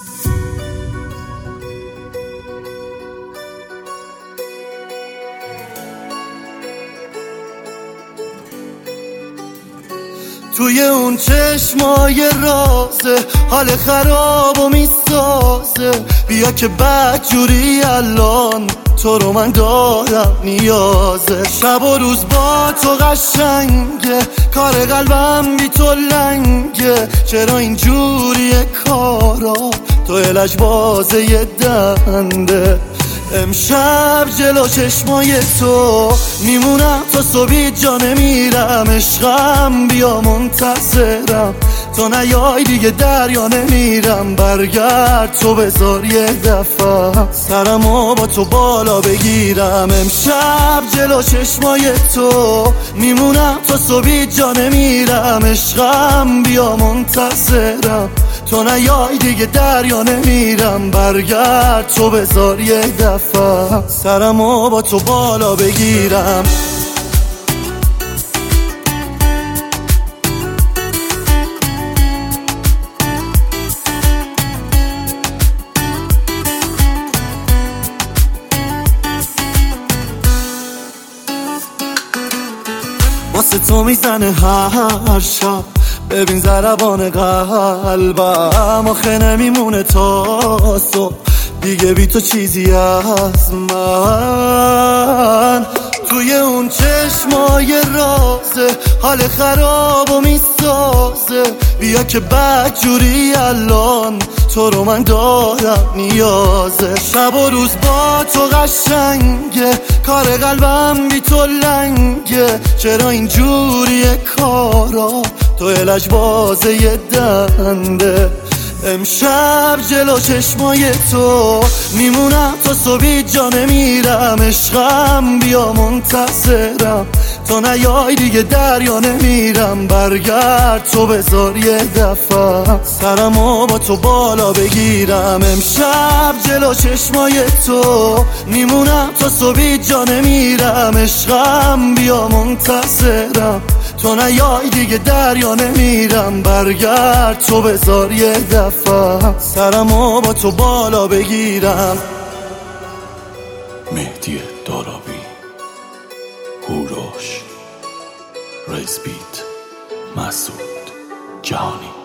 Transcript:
توی اون چشمای رازه حال خراب و میسازه، بیا که بدجوری الان تو رو من دارم نیازه. شب و روز با تو قشنگه، کار قلبم بی تو لنگه. چرا اینجوریه کارا، تو لجبازه یه دنده. امشب جلو چشمای تو میمونم تا صبحی جا نمیرم. عشقم بیا منتظرم، تو نیای دیگه دریا نمیرم. برگرد تو بذار یه دفعه سرمو با تو بالا بگیرم. امشب جلو چشمای تو میمونم تا صبحی جا نمیرم. عشقم بیا منتظرم، تو نیای دیگه دریا نمیرم. برگرد تو بذار یه دفعه سرمو با تو بالا بگیرم. واسه تو میزنه هر شب، ببین ضربان قلبم. آخه نمیمونه تا صبح دیگه بی تو چیزی از من. توی اون چشمای رازه حال خراب و میسازه، بیا که بدجوری الان تو رو من دارم نیازه. شب و روز با تو قشنگه، کار قلبم بی تو لنگه. چرا اینجوریه کارا، تو لجبازه یه دنده. امشب جلو چشمای تو میمونم تا صبحی جا نمیرم. عشقم بیا منتظرم، تو نیای دیگه دریا نمیرم. برگرد تو بذار یه دفعه سرمو با تو بالا بگیرم. امشب جلو چشمای تو میمونم تا صبحی جا نمیرم. عشقم بیا منتظرم، تو نیای دیگه دریا نمیرم. برگرد تو بذار یه دفعه سرمو با تو بالا بگیرم. مهدی دارابی، هوروش، ریزبیت، مسعود جهانی.